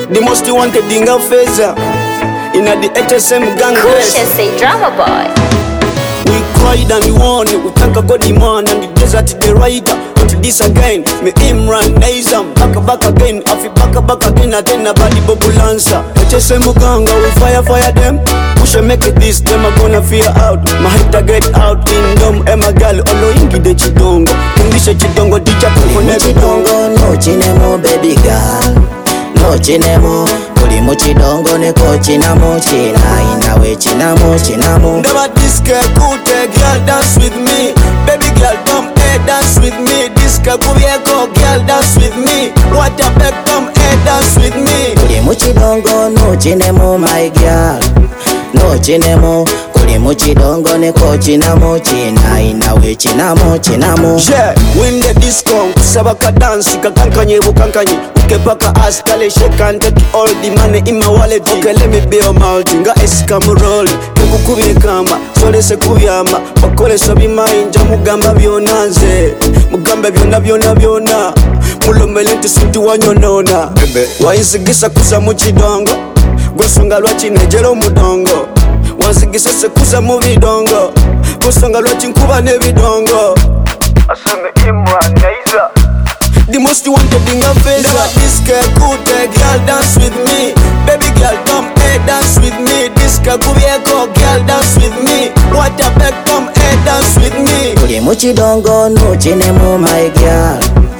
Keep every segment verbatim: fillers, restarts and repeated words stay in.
The most wanted dinga feza in the H S M gang. Kusha say drama boy. We cried and we won, we thank God the man and the desert the rider. Until this again, me Imran Nizam, back back again, I feel back back again, again about the Bobulansa. H S M gang, we fire fire them. Push and make it this, them are gonna fear out. My head to get out in them, Emma gal, olo ingi de chidongo. English chidongo, dicha kukone chidongo, no chinemo baby girl. No chinemo, kuli muchidongo neko chinamo china inawe chinamo chinamo. Never this girl kute, girl dance with me. Baby girl come hey dance with me. This girl kubieko, girl dance with me. What a back come hey dance with me. Kuli muchidongo no chinemo my girl. No chinemo, kuli muchidongo neko chinamo china inawe chinamo chinamo. Yeah, win the disco, sabaka dance, kakankanye bukankanye. Paka ass, kale shake and take all the money in my wallet. Okay, let me be a mountain, nga esikamu roll. Keku kubye kamba, sole se kubiyama. Bakole sobi mainja, mugamba bionanze. Mugamba biona biona biona. Mulomele nti sinti wanyonona. Wainzigisa kuza muchidongo. Gosonga lwachi nejero mudongo. Wanzigisa se kuza mubidongo. Gosonga lwachi nkuba nebidongo. Asanga Imran Neiza. The most wanted in a face. Never this girl could girl dance with me. Baby girl come hey dance with me. This girl kubieko, girl dance with me. What a back come hey dance with me. Kuli muchidongo no chinemo my girl.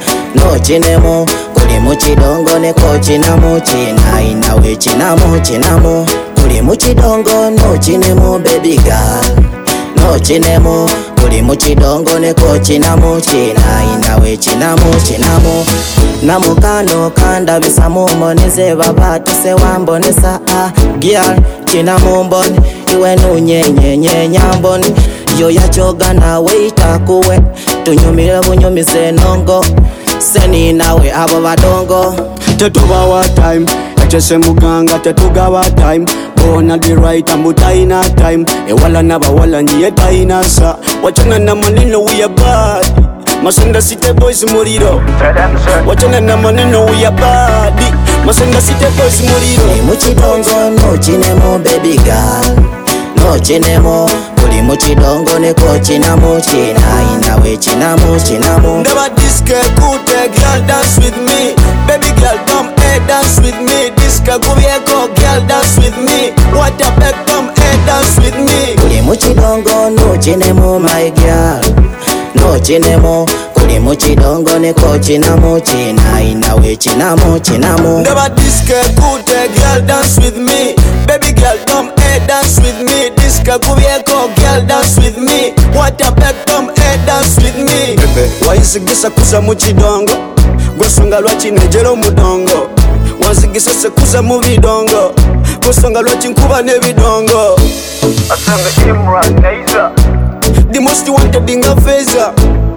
No chinemo, kuli muchidongo neko chinamo china inawe chinamo chinamo. Kuli muchidongo no chinemo baby girl. No chinemo, kuli muchidongo neko chinamo china inawe chinamo chinamo. Namukano kanda bisamu mboneze babatu se wambonesa ah. Girl chinamo mboni iwe nunyenye nye nyamboni. Yo ya choga na weita kuwe tunyumire bunyumize nongo. Seni nawe abo badongo. Tetuba wa time, H S M ganga tetuga wa time. Bona the right and mutaina time. E wala naba wala njiye taina sa. Wachana na maneno we are bad. Masenda city boys muriro. Wachana na maneno we are bad. Masenda city boys muriro. Kuli muchidongo no chinemo baby girl. No chinemo, kuli muchidongo neko chinamo china inawe chinamo chinamo. Never this girl could girl dance with me. Baby girl come hey dance with me. This girl kubieko, girl dance with me. What a back come hey dance with me. Kuli muchidongo no chinemo my girl. No chinemo, kuli muchidongo neko chinamo china inawe chinamo chinamo. Never this girl could girl dance with me. Baby girl come hey dance with me. This girl kubieko, girl dance with me. What a back come hey dance with me. Wainzigisa kuza muchidongo. Gosonga lwachi nejero mudongo. Wanzigisa se kuza mubidongo. Gosonga lwachi nkuba nebidongo. Asanga Imran Neiza. The most wanted in a feza.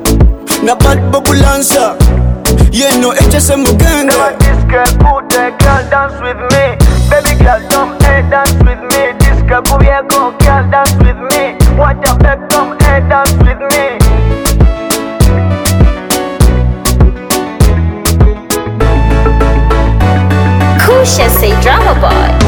Na bad Bobulansa. Yeah, no H S M gang. Never this girl could girl dance with me. Baby girl come hey dance with me. This girl kubieko, girl dance with me. What a back come hey dance with me. Kusha say drama boy.